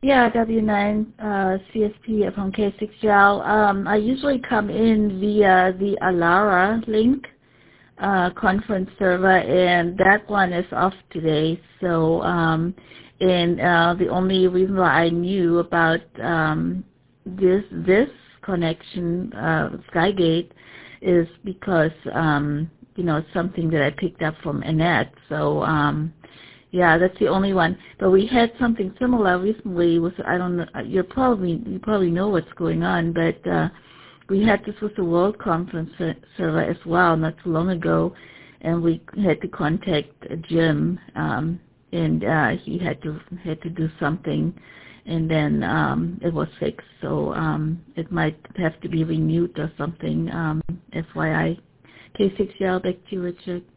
Yeah, W9 CSP from K6Gel. I usually come in via the Alara link conference server, and that one is off today. So, the only reason why I knew about this connection, Skygate, is because it's something that I picked up from Annette. So. Yeah, that's the only one. But we had something similar recently with, I don't know, you probably know what's going on, but we had this with the World Conference server as well not too long ago, and we had to contact Jim, and he had to do something, and then it was fixed. So it might have to be renewed or something. FYI. K6Gel, back to you, Richard.